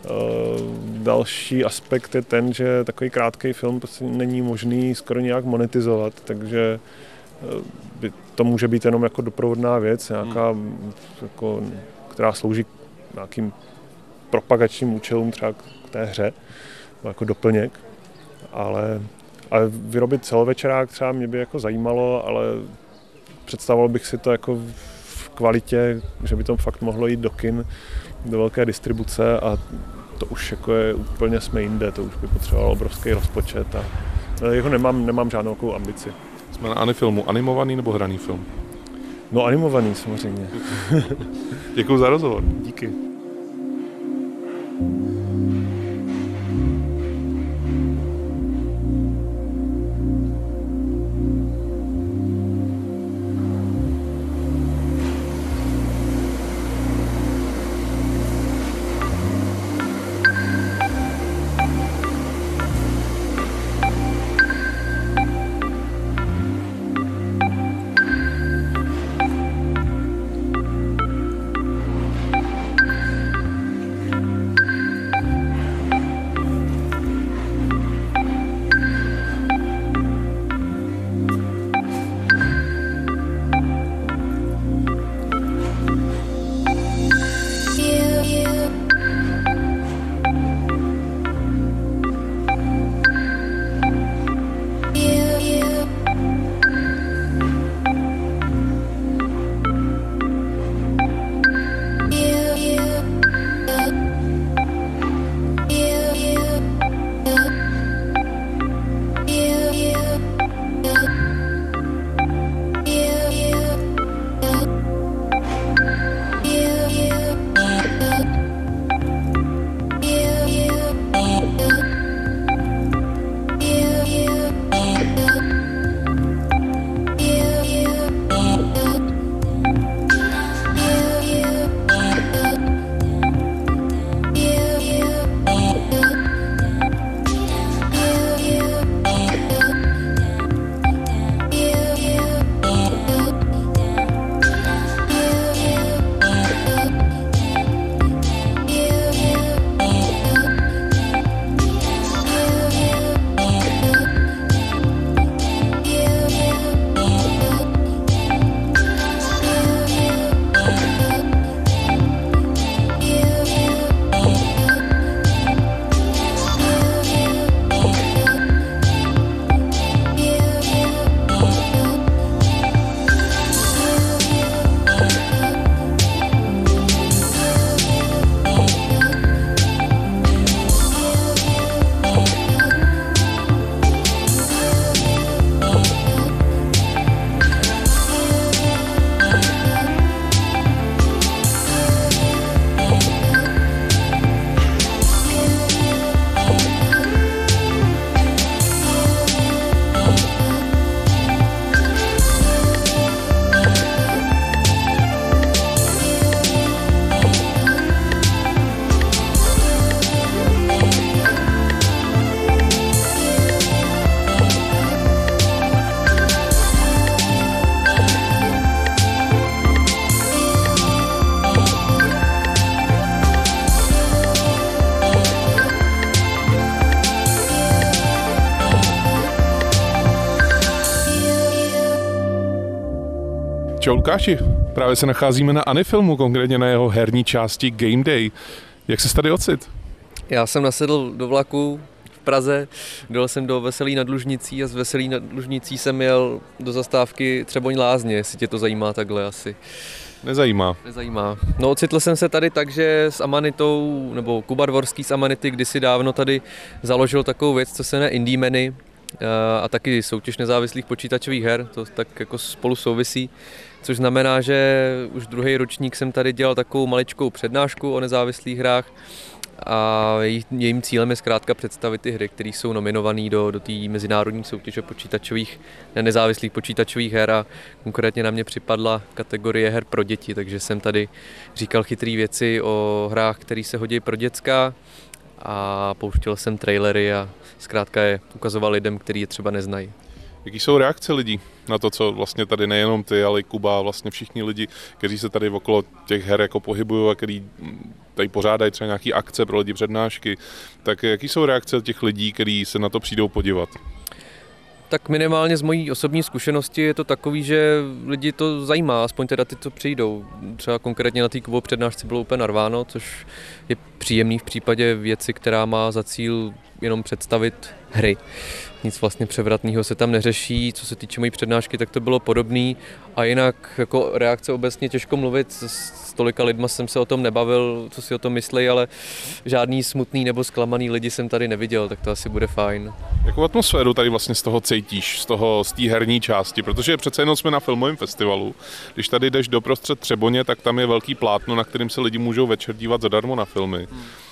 Další aspekt je ten, že takový krátký film prostě není možný skoro nějak monetizovat, takže to může být jenom jako doprovodná věc, nějaká, jako, která slouží nějakým propagačním účelům třeba k té hře, jako doplněk, ale vyrobit celovečerák třeba mě by jako zajímalo, ale představoval bych si to jako v kvalitě, že by to fakt mohlo jít do kin, do velké distribuce a to už jako je úplně jsme jinde, to už by potřebovalo obrovský rozpočet a jeho nemám žádnou takovou ambici. Jsme na Anifilmu, animovaný nebo hraný film? No animovaný samozřejmě. Děkuji za rozhovor. Díky. Čau Lukáši, právě se nacházíme na Anifilmu, konkrétně na jeho herní části Game Day. Jak jsi tady ocit? Já jsem nasedl do vlaku v Praze, dojel jsem do Veselí nad Lužnicí a z Veselí nad Lužnicí jsem jel do zastávky Třeboň Lázně, jestli tě to zajímá takhle asi. Nezajímá. No ocitl jsem se tady tak, že s Amanitou, nebo Kuba Dvorský z Amanity kdysi dávno tady založil takovou věc, co se jmenuje Indie Many a taky soutěž nezávislých počítačových her, to tak jako spolu souvisí, což znamená, že už druhý ročník jsem tady dělal takovou maličkou přednášku o nezávislých hrách a jejím cílem je zkrátka představit ty hry, které jsou nominované do té mezinárodní soutěže nezávislých počítačových her a konkrétně na mě připadla kategorie her pro děti, takže jsem tady říkal chytré věci o hrách, které se hodí pro děcka a pouštěl jsem trailery a zkrátka je ukazoval lidem, kteří je třeba neznají. Jaký jsou reakce lidí na to, co vlastně tady nejenom ty, ale i Kuba, vlastně všichni lidi, kteří se tady okolo těch her jako pohybují a kteří tady pořádají třeba nějaký akce pro lidi, přednášky, tak jaký jsou reakce těch lidí, kteří se na to přijdou podívat? Tak minimálně z mojí osobní zkušenosti je to takový, že lidi to zajímá, aspoň teda ty, co přijdou. Třeba konkrétně na té Kubové přednášce bylo úplně narváno, což je příjemný v případě věci, která má za cíl jenom představit hry. Nic vlastně převratného se tam neřeší, co se týče mojí přednášky, tak to bylo podobný a jinak jako reakce obecně těžko mluvit, s tolika lidma jsem se o tom nebavil, co si o tom myslí, ale žádný smutný nebo zklamaný lidi jsem tady neviděl, tak to asi bude fajn. Jakou atmosféru tady vlastně z toho cítíš, z té herní části, protože přece jenom jsme na filmovém festivalu, když tady jdeš doprostřed Třeboně, tak tam je velký plátno, na kterým se lidi můžou večer dívat zadarmo na filmy.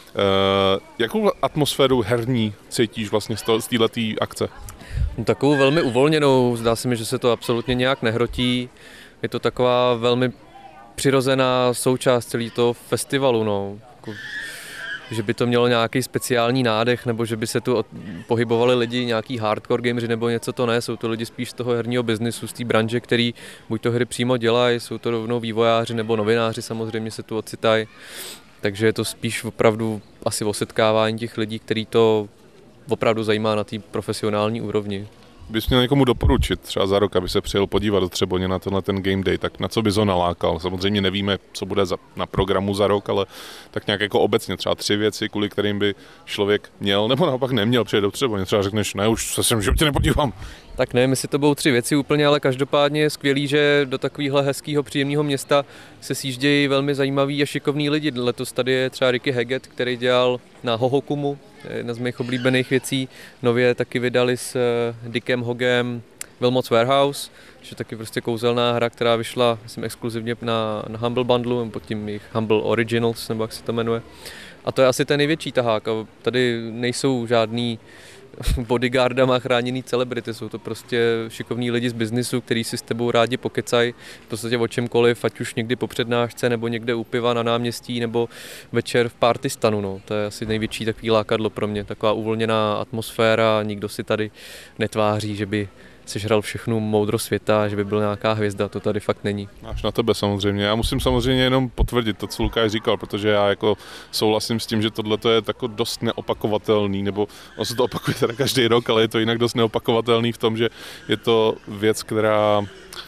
Jakou atmosféru herní cítíš vlastně z této akce? No, takovou velmi uvolněnou, zdá se mi, že se to absolutně nějak nehrotí. Je to taková velmi přirozená součást celého toho festivalu. No. Že by to mělo nějaký speciální nádech, nebo že by se tu pohybovali lidi, nějaký hardcore gameři nebo něco, to ne. Jsou to lidi spíš z toho herního biznisu, z té branže, který buď to hry přímo dělají, jsou to rovnou vývojáři nebo novináři samozřejmě se tu ocitají. Takže je to spíš opravdu asi o setkávání těch lidí, který to opravdu zajímá na té profesionální úrovni. Bys měl někomu doporučit třeba za rok, aby se přijel podívat do Třeboně na ten Game Day, tak na co bys ho nalákal? Samozřejmě nevíme, co bude na programu za rok, ale tak nějak jako obecně třeba 3 věci, kvůli kterým by člověk měl nebo naopak neměl přijet do Třeboně. Třeba řekneš, ne, už se sem životě nepodívám. Tak nevím, jestli to budou 3 věci úplně, ale každopádně je skvělý, že do takového hezkého příjemného města se sjíždějí velmi zajímaví a šikovní lidi. Letos tady je třeba Ricky Haggett, který dělal na Hohokumu, jedna z mých oblíbených věcí. Nově taky vydali s Dickem Hogem Wilmot's Warehouse, což je taky prostě kouzelná hra, která vyšla myslím, exkluzivně na Humble Bundle, pod tím jejich Humble Originals, nebo jak se to jmenuje. A to je asi ten největší tahák. A tady nejsou žádný bodyguardama chráněný celebrity, jsou to prostě šikovní lidi z biznisu, kteří si s tebou rádi pokecají v podstatě o čemkoliv, ať už někdy po přednášce, nebo někde u piva na náměstí, nebo večer v partystanu. No. To je asi největší takový lákadlo pro mě, taková uvolněná atmosféra, nikdo si tady netváří, že by sežral všechnu moudro světa, že by byl nějaká hvězda, to tady fakt není. Až na tebe samozřejmě. Já musím samozřejmě jenom potvrdit to, co Lukáš říkal, protože já jako souhlasím s tím, že tohle je tako dost neopakovatelný, nebo on se to opakuje teda každý rok, ale je to jinak dost neopakovatelný v tom, že je to věc, která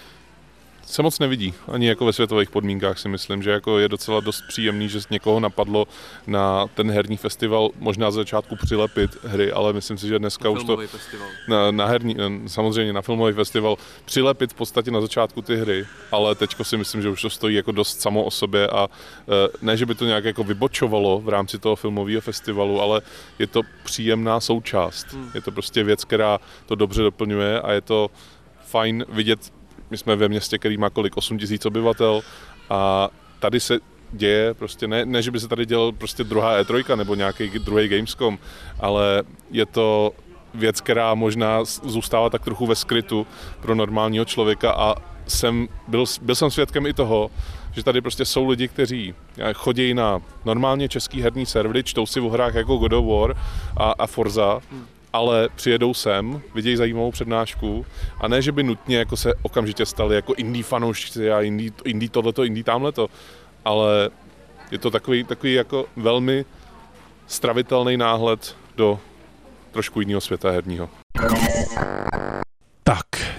se moc nevidí, ani jako ve světových podmínkách si myslím, že jako je docela dost příjemný, že někoho napadlo na ten herní festival možná z začátku přilepit hry, ale myslím si, že dneska už to na herní, samozřejmě na filmový festival přilepit v podstatě na začátku ty hry, ale teďko si myslím, že už to stojí jako dost samo o sobě a ne, že by to nějak jako vybočovalo v rámci toho filmového festivalu, ale je to příjemná součást. Je to prostě věc, která to dobře doplňuje a je to fajn vidět. My jsme ve městě, který má 8 000 obyvatel a tady se děje prostě, ne že by se tady dělal prostě druhá E3 nebo nějaký druhý Gamescom, ale je to věc, která možná zůstává tak trochu ve skrytu pro normálního člověka a byl jsem svědkem i toho, že tady prostě jsou lidi, kteří chodí na normálně český herní servery, čtou si o hrách jako God of War a Forza, ale přijedou sem, vidějí zajímavou přednášku a ne, že by nutně jako se okamžitě stali jako indie fanoušci a indie tohleto, indie tamhleto, ale je to takový jako velmi stravitelný náhled do trošku jiného světa herního. Tak,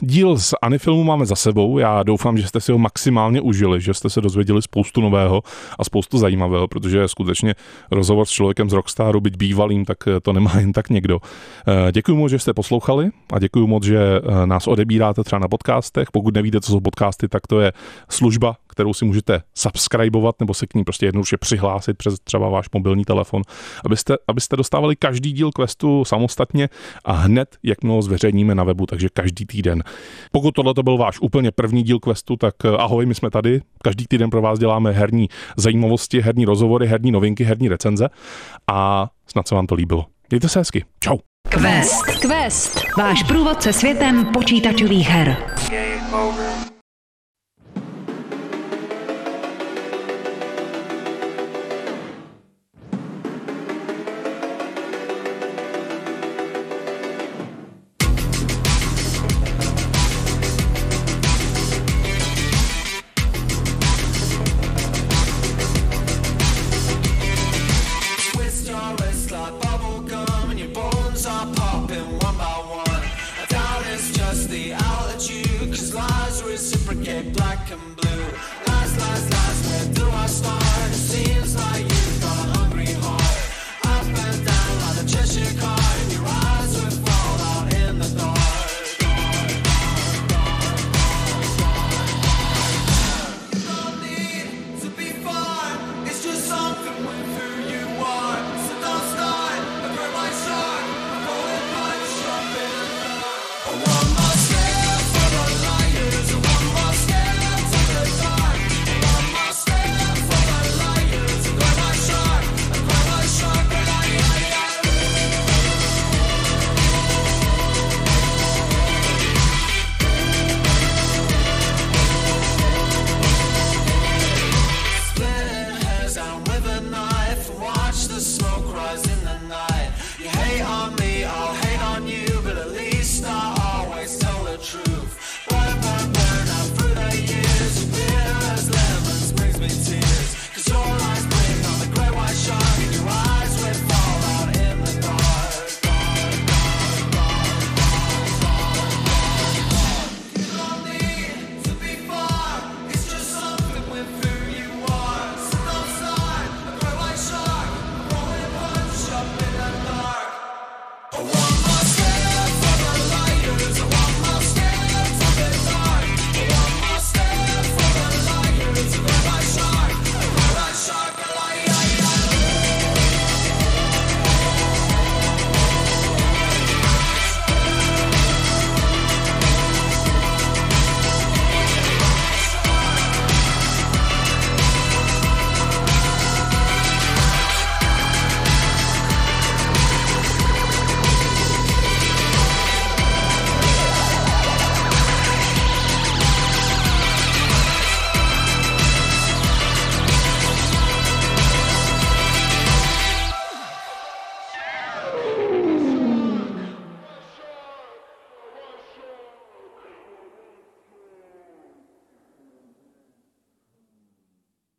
díl z Anifilmu máme za sebou. Já doufám, že jste si ho maximálně užili, že jste se dozvěděli spoustu nového a spoustu zajímavého, protože skutečně rozhovor s člověkem z Rockstaru, byť bývalým, tak to nemá jen tak někdo. Děkuji moc, že jste poslouchali a děkuji moc, že nás odebíráte třeba na podcastech. Pokud nevíte, co jsou podcasty, tak to je služba, kterou si můžete subscribovat nebo se k ní prostě jednoduše přihlásit přes třeba váš mobilní telefon, abyste dostávali každý díl Questu samostatně a hned, jakmile ho zveřejníme na webu, takže každý týden. Pokud tohle byl váš úplně první díl Questu, tak ahoj, my jsme tady. Každý týden pro vás děláme herní zajímavosti, herní rozhovory, herní novinky, herní recenze a snad se vám to líbilo. Mějte se hezky. Čau. Quest. Váš průvodce světem počítačových her.